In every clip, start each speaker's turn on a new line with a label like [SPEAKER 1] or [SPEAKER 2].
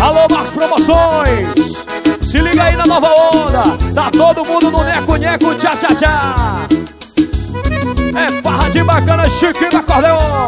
[SPEAKER 1] Alô, Marcos Promoções, se liga aí na nova onda. Tá todo mundo no neco-neco, tchá-tchá-tchá. É farra de bacana, Chiquinho do acordeon.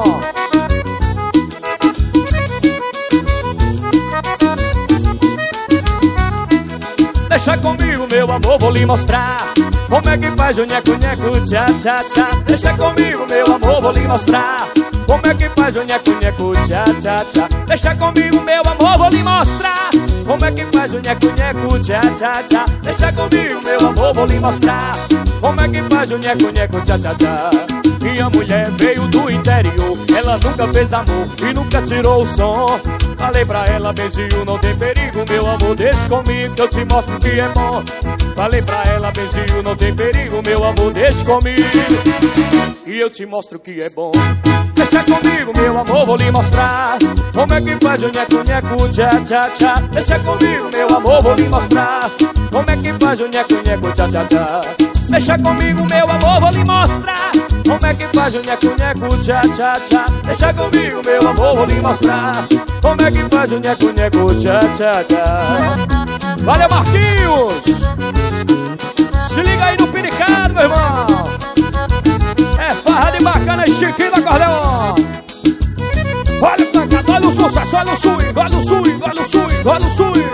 [SPEAKER 1] Deixa comigo, meu amor, vou lhe mostrar como é que faz o nheco-nheco, tchá-tchá-tchá. Deixa comigo, meu amor, vou lhe mostrar como é que faz o nheco-nheco, tchá-tchá-tchá. Deixa comigo, meu amor, vou lhe mostrar como é que faz o nheco-nheco, tchá-tchá-tchá. Deixa comigo, meu amor, vou lhe mostrar como é que faz o nheco-nheco, tchá-tchá-tchá. Minha mulher veio do interior, ela nunca fez amor e nunca tirou o som. Falei pra ela, beijinho, não tem perigo, meu amor, deixa comigo que eu te mostro que é bom. Falei pra ela, beijinho, não tem perigo, meu amor, deixa comigo e eu te mostro que é bom. Deixa comigo, meu amor, vou lhe mostrar como é que faz o nheco-nheco, tchá-tchá-tchá. Deixa comigo, meu amor, vou lhe mostrar como é que faz o nheco-nheco, tchá-tchá-tchá. Deixa comigo, meu amor, vou lhe mostrar como é que faz o nheco-nheco, tchá-tchá-tchá. Deixa comigo, meu amor, vou lhe mostrar como é que faz o nheco-nheco, tchá-tchá-tchá. Valeu, Marquinhos! Se liga aí no piricado, meu irmão. É farra de bacana e Chiquinho do acordeon. Olha o pancado, olha o sucesso, olha o swing, olha o swing, olha o swing, olha o swing.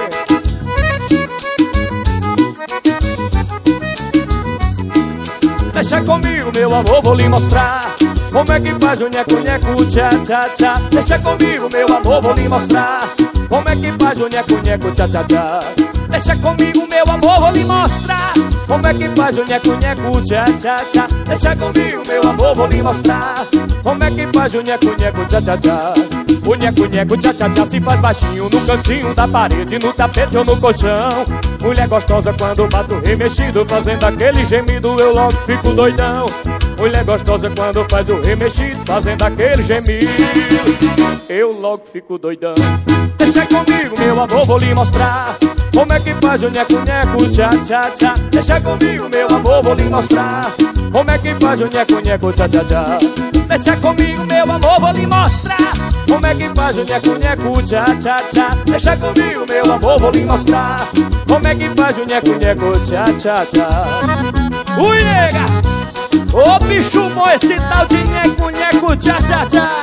[SPEAKER 1] Deixa comigo, meu amor, vou lhe mostrar como é que faz o nheco-nheco, tchá-tchá-tchá. Deixa comigo, meu amor, vou lhe mostrar como é que faz o nheco-nheco, tchá-tchá-tchá. Deixa comigo, meu amor, vou lhe mostrar como é que faz o nheco-nheco, tchá-tchá-tchá. Deixa comigo, meu amor, vou lhe mostrar como é que faz o nheco-nheco, tchá-tchá-tchá. O nheco-nheco, tchá-tchá-tchá se faz baixinho no cantinho da parede, no tapete ou no colchão. Mulher gostosa quando bato remexido, fazendo aquele gemido, eu logo fico doidão. Mulher gostosa quando faz o remexido, fazendo aquele gemido, eu logo fico doidão. Deixa comigo, meu amor, vou lhe mostrar como é que faz o nheco-nheco, tchá-tchá-tchá. Deixa comigo, meu amor, vou lhe mostrar como é que faz o nheco-nheco, tchá-tchá-tchá. Deixa comigo, meu amor, vou lhe mostrar como é que faz o nheco-nheco, tchá-tchá-tchá. Deixa comigo, meu amor, vou lhe mostrar como é que faz o nheco-nheco, tchá-tchá-tchá. Ui, nega! Ô bicho bom esse tal de nheco-nheco, tchá-tchá-tchá.